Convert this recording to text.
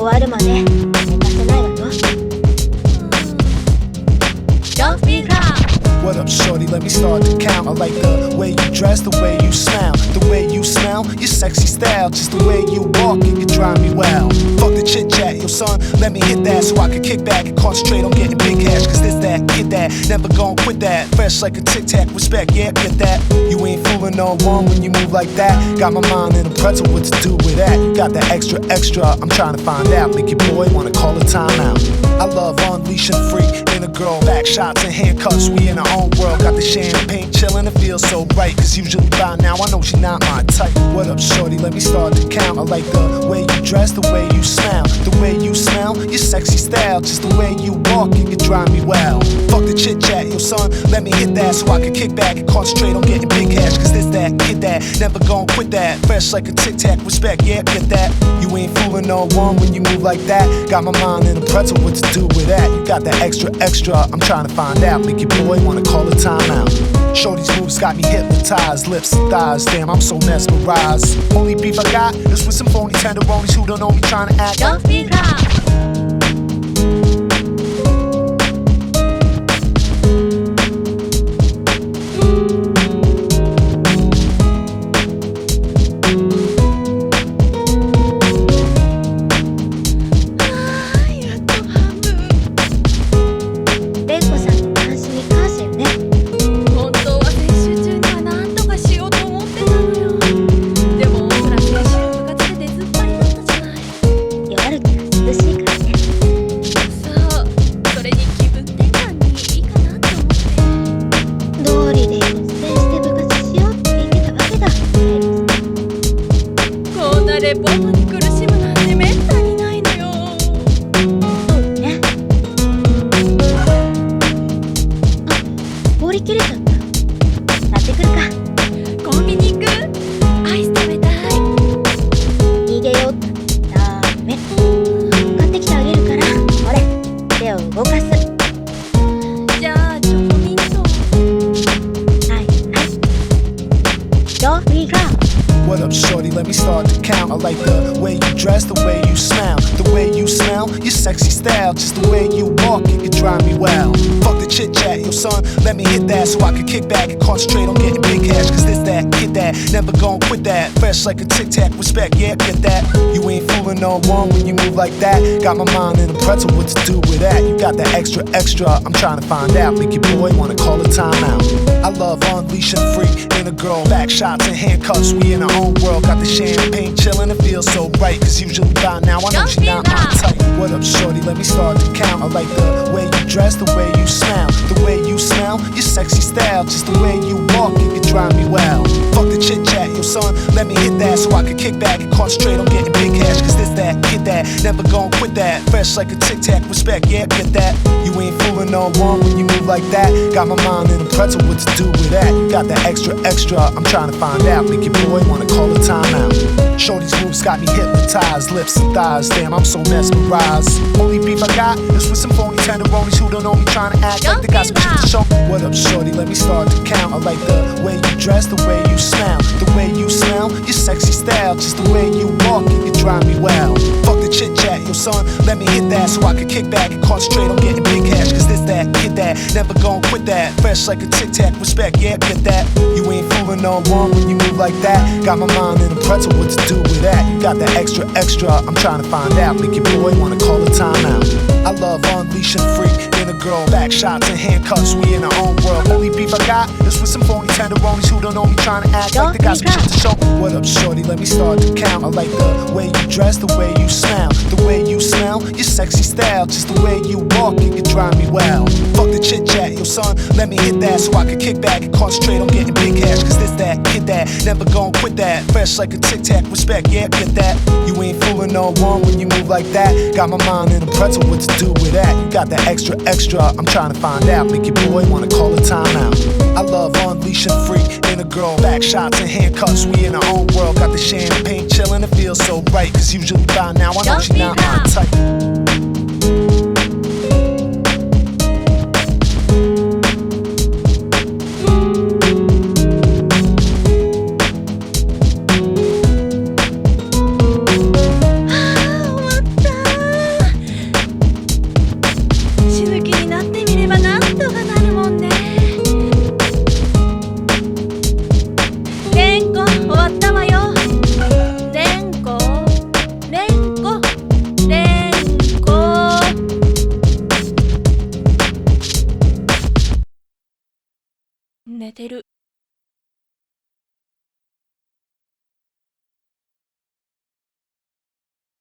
わるまで寝かせないわよ。Don't be What up, shorty? Let me start to count. I like the way you dress, the way you smile. The way you smell, your sexy style. Just the way you walk, you drive me wild. Fuck the chit chat, yo son, let me hit that so I can kick back and concentrate on getting big cash. Cause this that, get that, never gon' quit that. Fresh like a tic tac, respect, yeah, get that. You ain't fooling no one when you move like that. Got my mind in a pretzel, what to do with that? You got that extra, I'm trying to find out. Make your boy wanna call a timeout. I love unleashing freak in a girl. Back shots and handcuffs, we in our own world. Got the champagne chillin', it feels so right. Cause usually by now I know she not my type. What up, shorty? Let me start to count. I like the way you dress, the way you smile. The way you smell, your sexy style. Just the way you walk, you can drive me wild. Fuck the chit chat, yo son, let me hit that so I can kick back and concentrate on getting big cash. Cause this that, get that, never gon' quit that. Fresh like a tic tac, respect, yeah, get that. You ain't fooling no one when you move like that. Got my mind in a pretzel, what to do with that? You got that extra, I'm trying to find out. Make your boy wanna call a timeout. Shorty's moves got me hypnotized, lips and thighs, damn, I'm so mesmerized. Only beef I got is with some phony tenderonis who don't know me trying to act. Don't be proud. レポートに苦しむなんてめったにないのよ。 ね。あ、氷切れちゃった。買ってくるか。 コンビニ行く？アイス食べたい。 逃げようったらダメ。買ってきてあげるから、ほれ、手を動かす。 じゃあチョコミント。 はいはい。ドリーガー。 What up, shorty? Let me start to count. I like the way you dress, the way you smile. The way you smell, your sexy style. Just the way you walk, you can drive me wild. Fuck the chit chat, yo son, let me hit that so I can kick back and concentrate on getting big cash. Cause this that, get that, never gon' quit that. Fresh like a tic tac, respect, yeah, get that. You ain't fooling no one when you move like that. Got my mind in a pretzel, what to do with that? You got that extra, I'm trying to find out. Make your boy wanna call a timeout. I love unleashing freak in a girl. Back shots and handcuffs, we in our own world. Got the champagne chillin', it feels so right. Cause usually by now I know she not my type. What up, shorty? Let me start to count. I like the way you dress, the way you smile. The way you smell, your sexy style. Just the way you walk, you can drive me wild. Fuck the chit chat, yo son, let me hit that so I can kick back and concentrate on getting big cash. Cause this that, get that, never gon' quit that. Fresh like a tic tac, respect, yeah, get that. You ain't fooling no one when you move like that. Got my mind in a pretzel, what to do with that? You got that extra, I'm trying to find out. Make your boy wanna call a timeout. Shorty's moves got me hypnotized, lips and thighs, damn, I'm so mesmerized. Only beef I got is with some phony tenderonis who don't know me trying to act like they got some shit to show. What up, shorty? Let me start to count. I like the way you dress, the way you smile. The way you smell, your sexy style. Just the way you walk, you can drive me wild. Fuck the chit chat, yo son, let me hit that so I can kick back and concentrate on getting big cash. Cause this that, get that, never gon' quit that. Fresh like a tic tac, respect, yeah, get that. You ain't fooling no one when you move like that. Got my mind in a pretzel, what to do with that? You got that extra, I'm trying to find out. Make your boy wanna call a timeout. I love unleashing freak in a girl. Back shots and handcuffs, we in our own world. Only beef I got is with some phony tenderonis who don't know me trying to act like they got some shit to show. What up, shorty? Let me start to count. I like the way you dress, the way you smile. The way you smell, your sexy style. Just the way you walk, you can drive me wild. Fuck the chit chat, yo son, let me hit that so I can kick back and concentrate on getting big cash. Cause this that, get that, never gon' quit that. Fresh like a tic tac, respect, yeah, get that. You ain't fooling no one when you move like that. Got my mind in a pretzel, what to do with that? You got that extra, I'm trying to find out. Make your boy wanna call a timeout. I love unleashing freak in a girl. Back shots and handcuffs, we in our own world. Got the champagne chillin', it feels so right. Cause usually by now I know she not my type. 寝てる。